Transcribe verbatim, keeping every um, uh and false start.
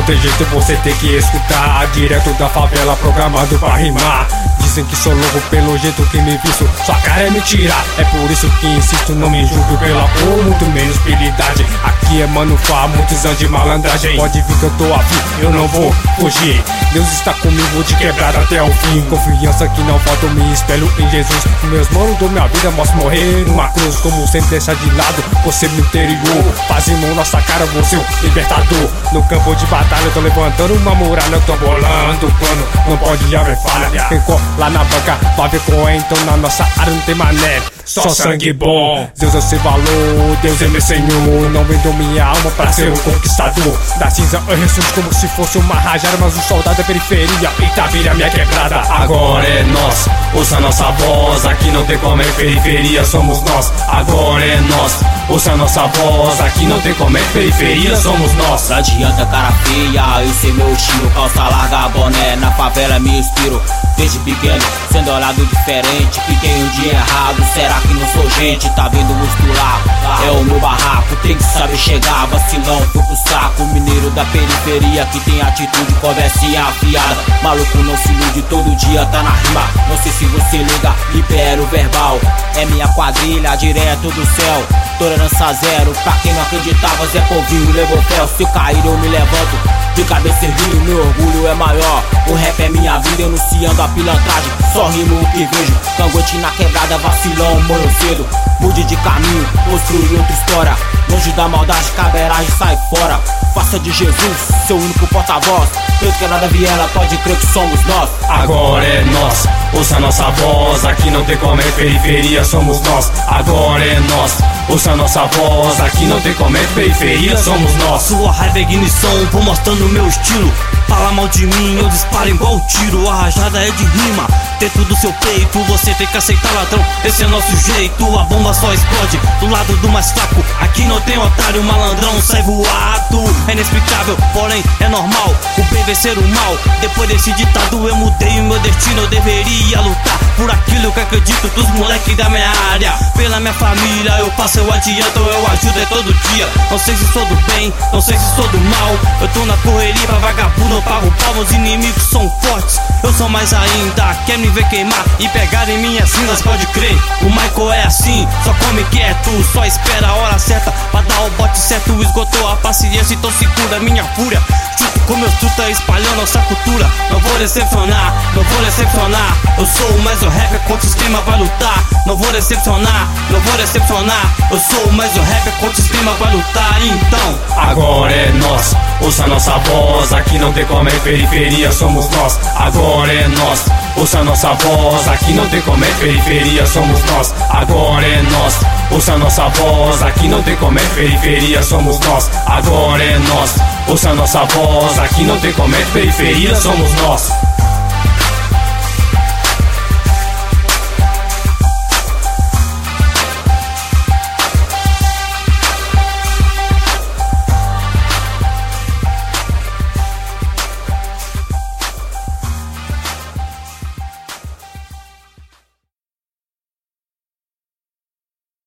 tem jeito, você tem que escutar. Direto da favela, programado pra rimar. Dizem que sou louco pelo jeito que me visto, sua cara é mentira. É por isso que insisto, não me julgue pela cor, muito menos pela idade. Aqui é manufá, muitos anos de malandragem. Pode vir que eu tô afim, eu não vou fugir. Deus está comigo de quebrada até o fim. Confiança que não falta, eu me espelho em Jesus. Meus manos dou minha vida, mostro morrer numa cruz. Como sempre deixa de lado, você no interior. Faz mão nossa cara, você o libertador. No campo de batalha eu tô levantando uma muralha, eu tô bolando o plano, não pode haver falha. Quem lá na banca vai ver qual é, então na nossa área não tem mané, só sangue bom. Deus é seu valor, Deus é meu Senhor. Não vendo minha alma pra ser um conquistador. Da cinza eu ressurjo como se fosse uma rajada, mas um soldado é periferia, eita vira minha quebrada. Agora é nós, ouça nossa voz. Aqui não tem como é periferia, somos nós. Agora é nós, ouça nossa voz. Aqui não tem como é periferia, somos nós. Não adianta cara feia, esse é meu estilo. Calça larga, boné, na favela me inspiro. Desde pequeno, sendo olhado diferente. Fiquei um dia errado, será que não sou gente? Tá vendo misturar, é o meu barraco. Tem que saber chegar, vacilão, fui pro saco. Mineiro da periferia que tem atitude, conversinha afiada. Maluco não se ilude, todo dia tá na rima. Não sei se você liga, libera o verbal. É minha quadrilha, direto do céu. Tolerância zero, pra quem não acreditava, Zé Povinho levou fel. Se eu cair eu me levanto, de cabeça erguida, meu orgulho é maior. O rap é minha vida, enunciando a pilantragem. Só rimo o que vejo, cangote na quebrada, vacilão, morreu cedo. Mude de caminho, construir outra história. Longe da maldade, caberagem, sai fora. Faça de Jesus seu único porta-voz. Preto quebrada viela, pode crer que somos nós. Agora é nós, ouça nossa voz. Aqui não tem como é periferia, somos nós. Agora é nós, ouça nossa voz. Aqui não tem como é periferia, somos nós. Sua raiva é ignição, vou mostrando meu estilo. Fala mal de mim, eu disparo igual tiro. A rajada é de rima, dentro do seu peito. Você tem que aceitar, ladrão, esse é nosso jeito. A bomba só explode do lado do mais fraco. Aqui não tem otário, malandrão sai voado. É inexplicável, porém é normal o bem vencer o mal. Depois desse ditado eu mudei o meu destino. Eu deveria lutar por aquilo que acredito. Dos moleques da minha área, pela minha família. Eu passo, eu adianto, eu ajudo, é todo dia. Não sei se sou do bem, não sei se sou do mal. Eu tô na correria pra vagabundo, eu pago pau. Meus inimigos são fortes, eu sou mais ainda. Quer me ver queimar e pegar em minhas cinzas, pode crer. O Michael é assim, só come quieto. Só espera a hora certa pra dar o bote certo. Esgotou a paciência, então segura minha fúria. Chuto com meus truta espalhando nossa cultura. Não vou decepcionar, não vou decepcionar. Eu sou o mais o rapper, contra o sistema vai lutar. Não vou decepcionar, não vou decepcionar. Eu sou o mais o rapper, contra o sistema vai lutar. Então, agora é nós, ouça nossa voz. Aqui não tem como é periferia, somos nós. Agora é nós, ouça nossa voz. Aqui não tem como é periferia, somos nós. Agora é nós, ouça nossa voz. Aqui não tem como é periferia, somos nós. Agora é nós, ouça nossa voz. Aqui não tem como é periferia, somos nós.